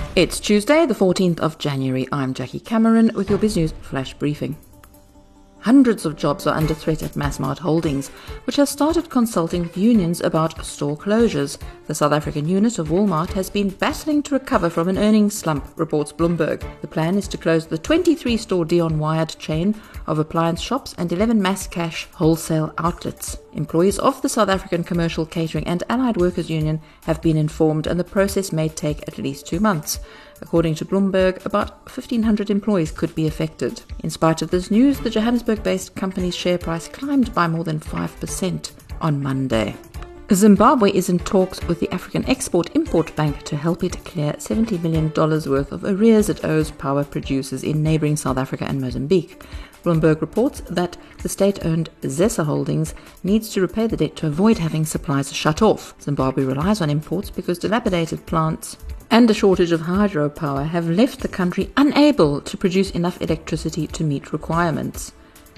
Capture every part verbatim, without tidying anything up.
It's Tuesday, the fourteenth of January. I'm Jackie Cameron with your BizNews Flash Briefing. Hundreds of jobs are under threat at Massmart Holdings, which has started consulting with unions about store closures. The South African unit of Walmart has been battling to recover from an earnings slump, reports Bloomberg. The plan is to close the twenty-three store Dion Wired chain of appliance shops and eleven mass cash wholesale outlets. Employees of the South African Commercial Catering and Allied Workers Union have been informed, and the process may take at least two months. According to Bloomberg, about fifteen hundred employees could be affected. In spite of this news, the Johannesburg-based company's share price climbed by more than five percent on Monday. Zimbabwe is in talks with the African Export-Import Bank to help it clear seventy million dollars worth of arrears it owes power producers in neighbouring South Africa and Mozambique. Bloomberg reports that the state-owned ZESA Holdings needs to repay the debt to avoid having supplies shut off. Zimbabwe relies on imports because dilapidated plants and a shortage of hydropower have left the country unable to produce enough electricity to meet requirements.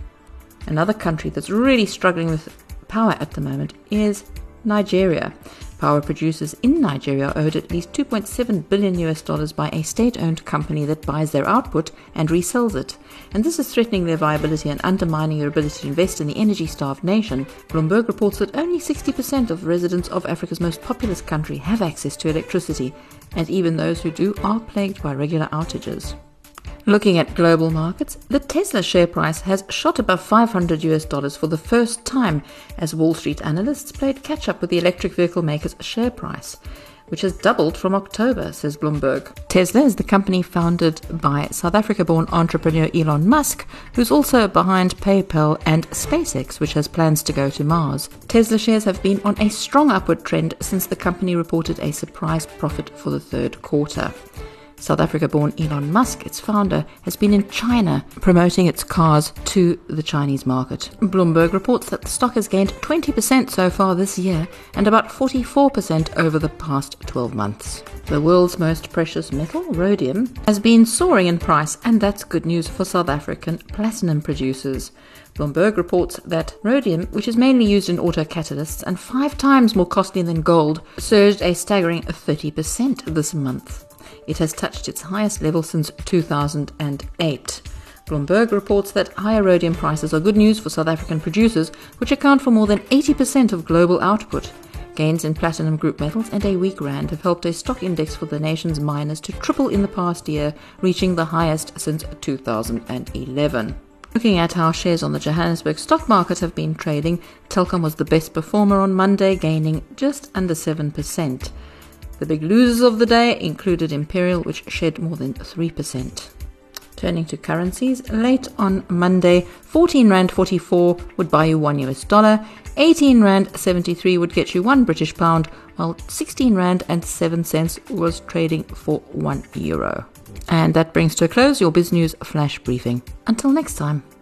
Another country that's really struggling with power at the moment is Nigeria. Power producers in Nigeria are owed at least two point seven billion U S dollars by a state-owned company that buys their output and resells it. And this is threatening their viability and undermining their ability to invest in the energy-starved nation. Bloomberg reports that only sixty percent of residents of Africa's most populous country have access to electricity, and even those who do are plagued by regular outages. Looking at global markets, the Tesla share price has shot above five hundred U S dollars for the first time as Wall Street analysts played catch-up with the electric vehicle maker's share price, which has doubled from October, says Bloomberg. Tesla is the company founded by South Africa-born entrepreneur Elon Musk, who's also behind PayPal and SpaceX, which has plans to go to Mars. Tesla shares have been on a strong upward trend since the company reported a surprise profit for the third quarter. South Africa-born Elon Musk, its founder, has been in China promoting its cars to the Chinese market. Bloomberg reports that the stock has gained twenty percent so far this year and about forty-four percent over the past twelve months. The world's most precious metal, rhodium, has been soaring in price, and that's good news for South African platinum producers. Bloomberg reports that rhodium, which is mainly used in auto catalysts and five times more costly than gold, surged a staggering thirty percent this month. It has touched its highest level since two thousand eight. Bloomberg reports that higher rhodium prices are good news for South African producers, which account for more than eighty percent of global output. Gains in platinum group metals and a weak rand have helped a stock index for the nation's miners to triple in the past year, reaching the highest since two thousand eleven. Looking at how shares on the Johannesburg stock market have been trading, Telkom was the best performer on Monday, gaining just under seven percent. The big losers of the day included Imperial, which shed more than three percent. Turning to currencies, late on Monday, fourteen rand forty-four would buy you one U S dollar, eighteen rand seventy-three would get you one British pound, while sixteen rand and seven cents was trading for one euro. And that brings to a close your BizNews Flash Briefing. Until next time.